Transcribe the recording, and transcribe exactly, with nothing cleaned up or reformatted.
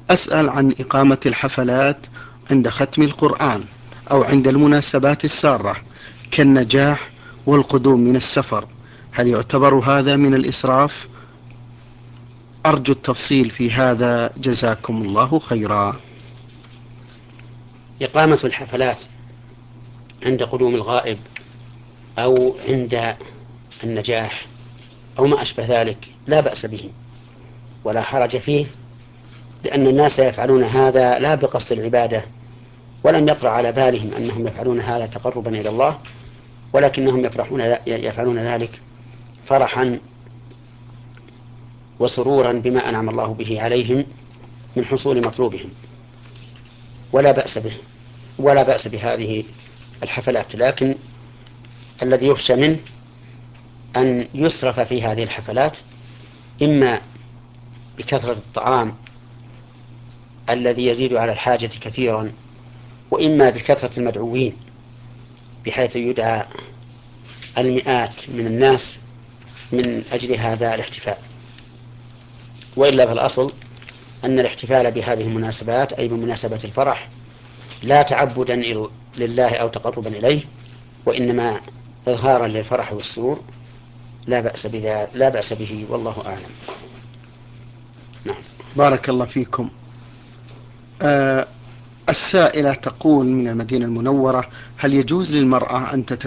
أسأل عن إقامة الحفلات عند ختم القرآن أو عند المناسبات السارة كالنجاح والقدوم من السفر، هل يعتبر هذا من الإسراف؟ أرجو التفصيل في هذا، جزاكم الله خيرا. إقامة الحفلات عند قدوم الغائب أو عند النجاح أو ما أشبه ذلك لا بأس به ولا حرج فيه، لأن الناس يفعلون هذا لا بقصد العبادة، ولم يطرأ على بالهم أنهم يفعلون هذا تقربا إلى الله، ولكنهم يفرحون يفعلون ذلك فرحا وسرورا بما أنعم الله به عليهم من حصول مطلوبهم، ولا بأس به ولا بأس بهذه الحفلات. لكن الذي يخشى منه أن يسرف في هذه الحفلات، إما بكثرة الطعام الذي يزيد على الحاجة كثيرا، وإما بكثرة المدعوين بحيث يدعى المئات من الناس من أجل هذا الاحتفال. وإلا فالأصل أن الاحتفال بهذه المناسبات أي بمناسبة الفرح لا تعبدا لله أو تقربا إليه، وإنما إظهارا للفرح والسرور، لا بأس بذا لا بأس به، والله أعلم. نعم. بارك الله فيكم. آه السائلة تقول من المدينة المنورة: هل يجوز للمرأة أن تتكلم